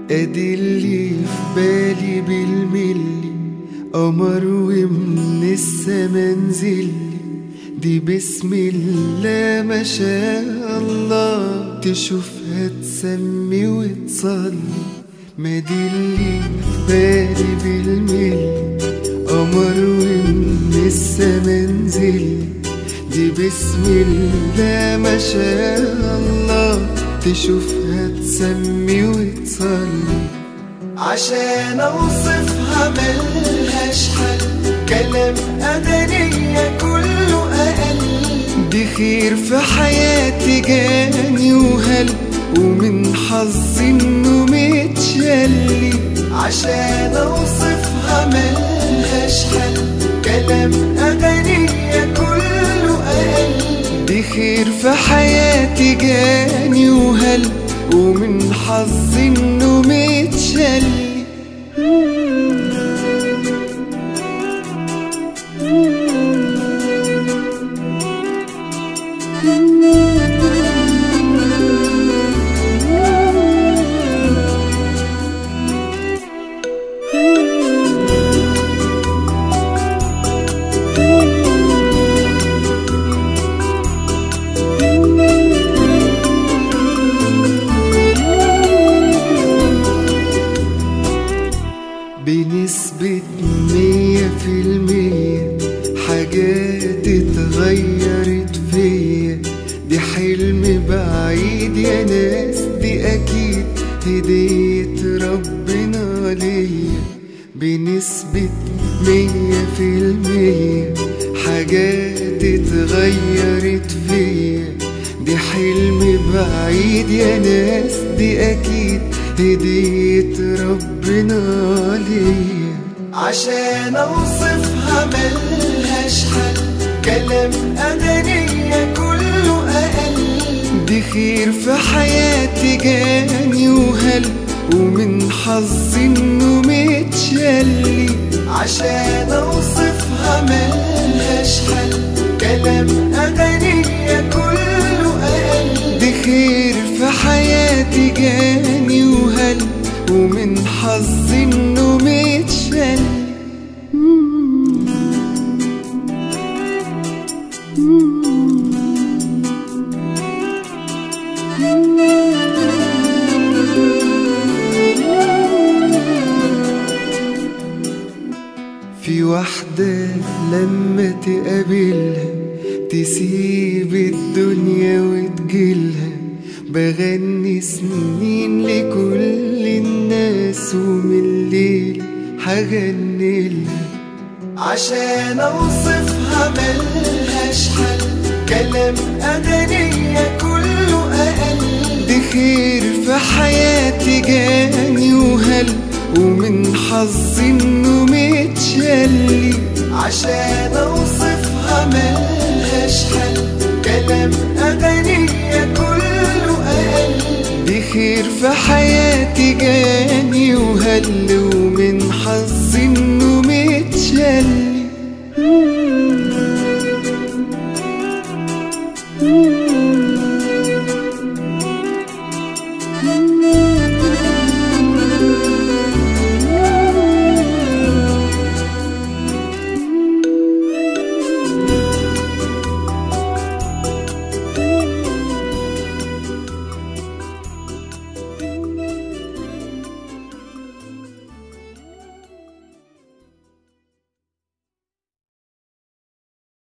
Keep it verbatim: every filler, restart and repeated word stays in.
ادي اللي في بالي بالملي، قمر ومن السما نزلي، دي بسم الله ما شاء الله، تشوفها تسمي وتصلي. ما دي اللي في بالي بالملي، قمر ومن السما نزلي، دي بسم الله ما شاء الله، تشوفها تسمي وتصلي. عشان اوصفها ملهاش حل، كلام أدنية كله أقل، دي خير في حياتي جاني وهل، ومن حظي انه متشلي. عشان اوصفها ملهاش حل، كلام أدنية كله أقل، دي خير في حياتي جاني وهل، ومن حظي انه متشلي. بنسبة مية في المية حاجات اتغيرت فيا، دي حلم بعيد يا ناس، دي أكيد هدية ربنا ليا. بنسبة مية في المية حاجات اتغيرت فيا، دي حلم بعيد يا ناس، دي أكيد هدية ربنا ليا. عشان اوصفها ملهاش حل، كلام أدنية كله أقل، دي خير في حياتي جاني وهل، ومن حظي انه متشلي. عشان اوصفها ملهاش حل، كلام أدنية كله أقل، دي خير في حياتي جاني وهل، ومن حظي انه متشلي. في واحدة لما تقابلها تسيب الدنيا وتجيلها، بغني سنين لكل الناس، ومن الليل هغنيلها. عشان اوصفها ملهاش حل، كلام أدنية كله أقل، دي خير في حياتي جاني وهل، ومن حظي انه متشلي. عشان اوصفها ملهاش حل، كلام أدنية كله أقل، دي خير في حياتي جاني وهل،